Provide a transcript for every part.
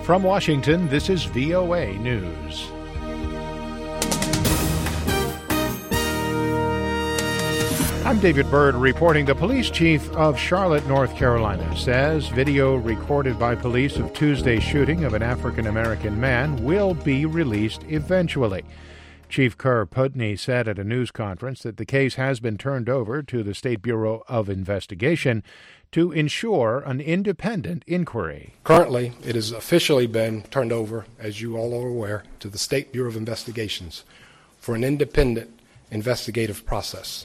From Washington, this is VOA News. I'm David Byrd reporting. The police chief of Charlotte, North Carolina, says video recorded by police of Tuesday's shooting of an African-American man will be released eventually. Chief Kerr Putney said at a news conference that the case has been turned over to the State Bureau of Investigation to ensure an independent inquiry. Currently, it has officially been turned over, as you all are aware, to the State Bureau of Investigations for an independent investigative process.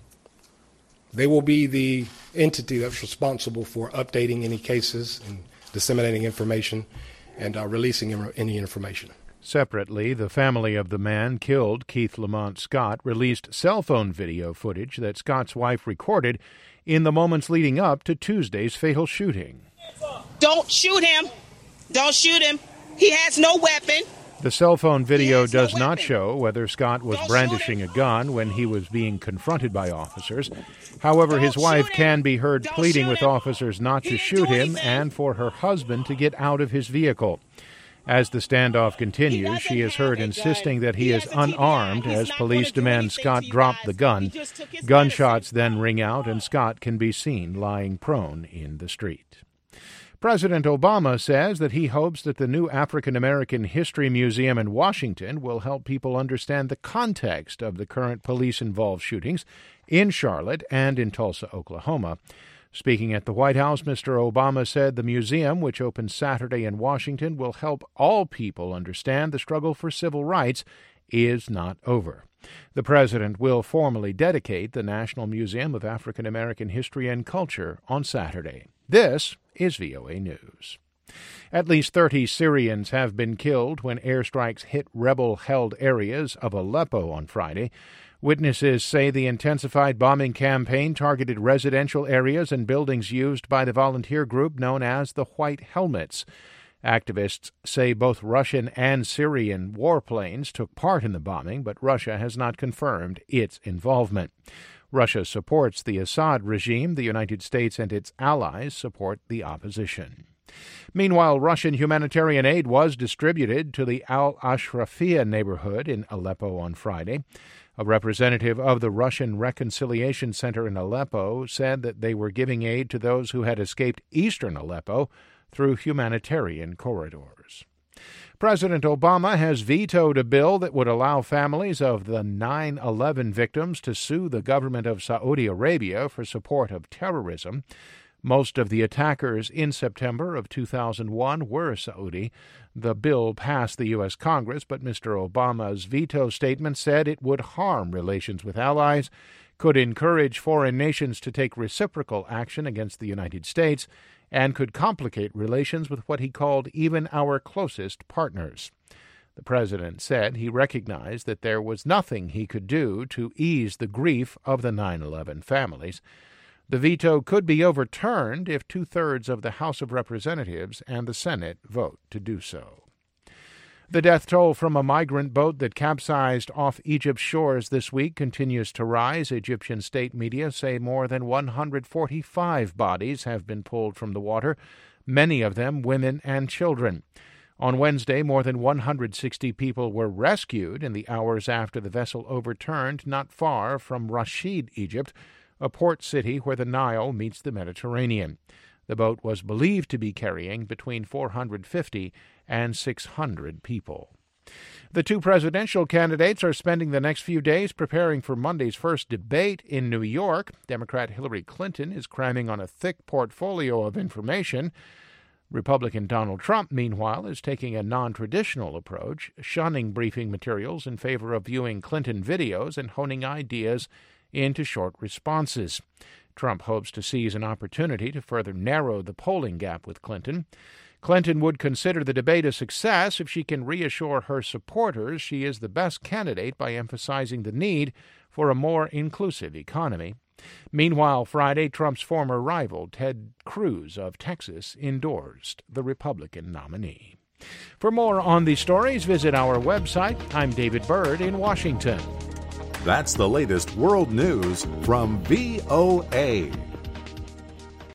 They will be the entity that's responsible for updating any cases and disseminating information and releasing any information. Separately, the family of the man killed, Keith Lamont Scott, released cell phone video footage that Scott's wife recorded in the moments leading up to Tuesday's fatal shooting. Don't shoot him. Don't shoot him. He has no weapon. The cell phone video does not show whether Scott was brandishing a gun when he was being confronted by officers. However, his wife can be heard pleading with officers not to shoot him and for her husband to get out of his vehicle. As the standoff continues, she is heard insisting that he is unarmed as police demand Scott drop the gun. Gunshots then ring out and Scott can be seen lying prone in the street. President Obama says that he hopes that the new African American History Museum in Washington will help people understand the context of the current police-involved shootings in Charlotte and in Tulsa, Oklahoma. Speaking at the White House, Mr. Obama said the museum, which opens Saturday in Washington, will help all people understand the struggle for civil rights is not over. The president will formally dedicate the National Museum of African American History and Culture on Saturday. This is VOA News. At least 30 Syrians have been killed when airstrikes hit rebel-held areas of Aleppo on Friday. Witnesses say the intensified bombing campaign targeted residential areas and buildings used by the volunteer group known as the White Helmets. Activists say both Russian and Syrian warplanes took part in the bombing, but Russia has not confirmed its involvement. Russia supports the Assad regime. The United States and its allies support the opposition. Meanwhile, Russian humanitarian aid was distributed to the Al-Ashrafia neighborhood in Aleppo on Friday. A representative of the Russian Reconciliation Center in Aleppo said that they were giving aid to those who had escaped eastern Aleppo through humanitarian corridors. President Obama has vetoed a bill that would allow families of the 9/11 victims to sue the government of Saudi Arabia for support of terrorism. Most of the attackers in September of 2001 were Saudi. The bill passed the U.S. Congress, but Mr. Obama's veto statement said it would harm relations with allies, could encourage foreign nations to take reciprocal action against the United States, and could complicate relations with what he called even our closest partners. The president said he recognized that there was nothing he could do to ease the grief of the 9/11 families. The veto could be overturned if 2/3 of the House of Representatives and the Senate vote to do so. The death toll from a migrant boat that capsized off Egypt's shores this week continues to rise. Egyptian state media say more than 145 bodies have been pulled from the water, many of them women and children. On Wednesday, more than 160 people were rescued in the hours after the vessel overturned not far from Rashid, Egypt, a port city where the Nile meets the Mediterranean. The boat was believed to be carrying between 450 and 600 people. The two presidential candidates are spending the next few days preparing for Monday's first debate in New York. Democrat Hillary Clinton is cramming on a thick portfolio of information. Republican Donald Trump, meanwhile, is taking a non-traditional approach, shunning briefing materials in favor of viewing Clinton videos and honing ideas into short responses. Trump hopes to seize an opportunity to further narrow the polling gap with Clinton. Clinton would consider the debate a success if she can reassure her supporters she is the best candidate by emphasizing the need for a more inclusive economy. Meanwhile, Friday, Trump's former rival, Ted Cruz of Texas, endorsed the Republican nominee. For more on these stories, visit our website. I'm David Byrd in Washington. That's the latest world news from VOA.